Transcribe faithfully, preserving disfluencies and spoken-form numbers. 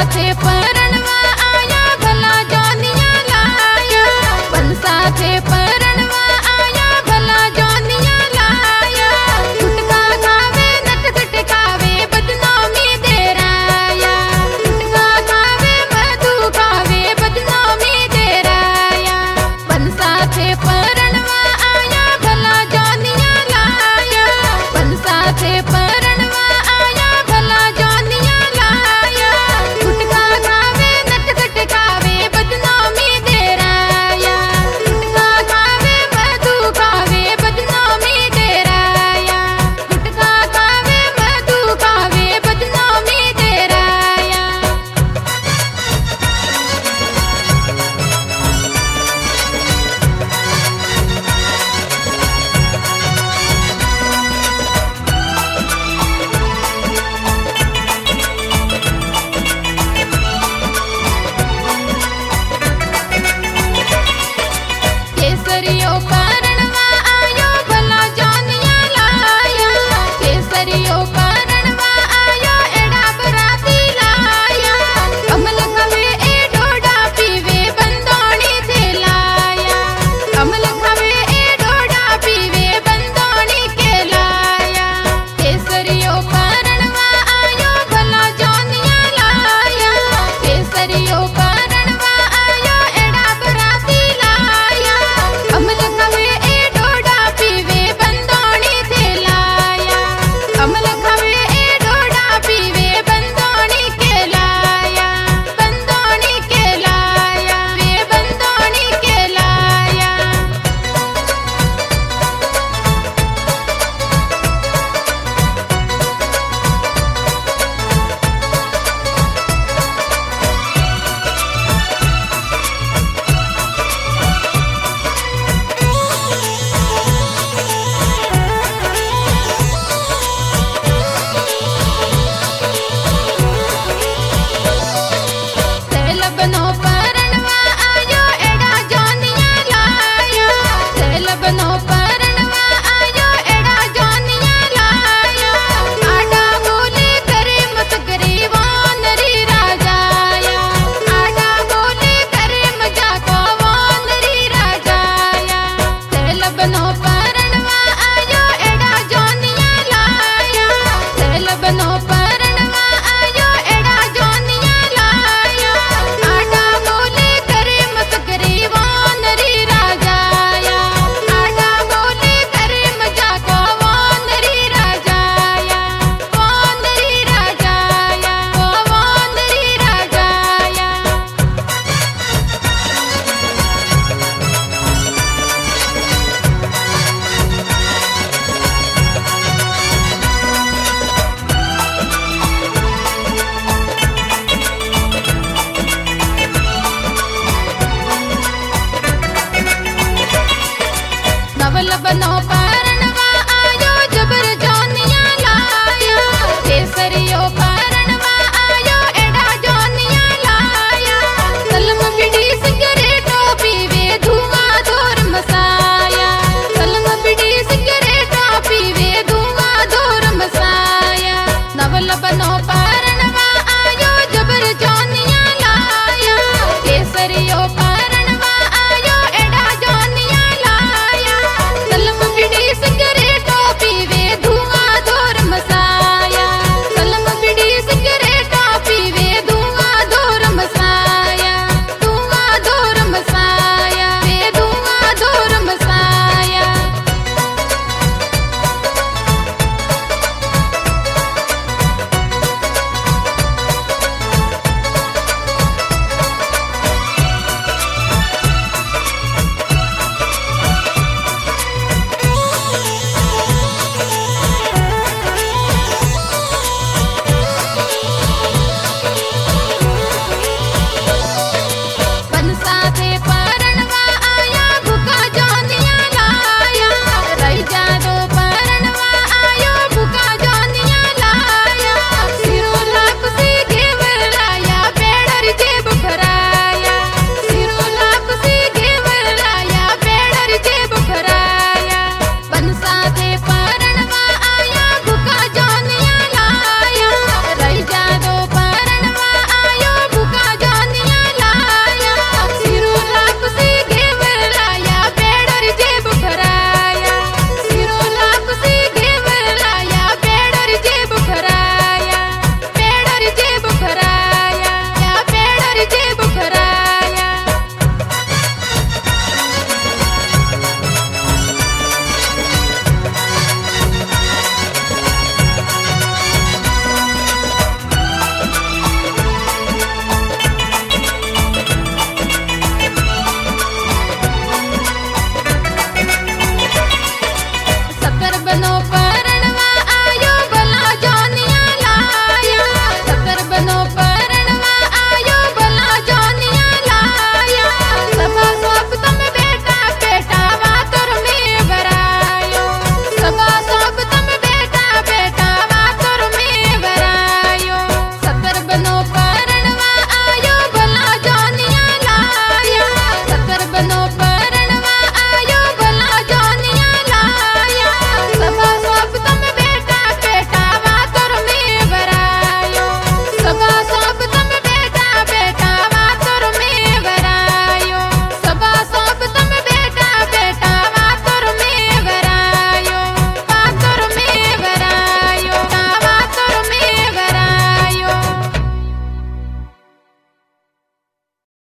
थे परनवा आया भला जोनिया लाया, बनसा थे परनवा आया भला जोनिया लाया। गुटका खावे नट खटकावे बदनामी दे राया, गुटका खावे मधु खावे बदनामी दे राया। बनसा थे परनवा आया भला जोनिया लाया, बनसा थे परनवा आया भला जोनिया लाया। गुटका खावे नट खटकावे बदनामी दे राया, गुटका खावे मधु खावे बदनामी दे राया, गुटका खावे मधु खावे बदनामी दे राया। केसरियो परनवा आयो भला जोनिया लाया, केसरियो परनवा आयो एड़ा बराती लाया। कमल खवे ए डोडा पीवे बंदोणी थे लाया, कमल खवे ए डोडा पीवे बंदोणी के लाया। केसरियो परनवा आयो भला जोनिया लाया, केसरियो परनवा आयो एड़ा बराती लाया। कमल खवे ए डोडा पीवे बंदोणी थे लाया, कमल खवे ए डोडा पीवे बंदोणी के लाया, बंदोणी के लाया, वे बंदोणी के लाया। सेलबनो परनवा आयो एड़ा जोनिया लाया, सेलबनो परनवा आयो एड़ा जोनिया लाया। आडा बोले करे मत गरीबो नरी राजाया, आडा बोले करे मजाको वो नरी राजाया। सेलबनो परनवा आयो एड़ा जोनिया लाया, सेलबनो परनवा आयो एड़ा जोनिया लाया। आडा बोले करे मत गरीबो नरी राजाया, आडा बोले करे मजाको वो नरी राजाया, वो नरी राजाया, वो वो नरी राजाया। नवल बनो परनवा आयो जबर जोनिया लाया, केसरियो परनवा आयो एड़ा जोनिया लाया। सलम बिड़ी सिगरेटो पीवे धुआं धोर मसाया, सलम बिड़ी सिगरेटो पीवे धुआं धोर मसाया। नवल बनो पर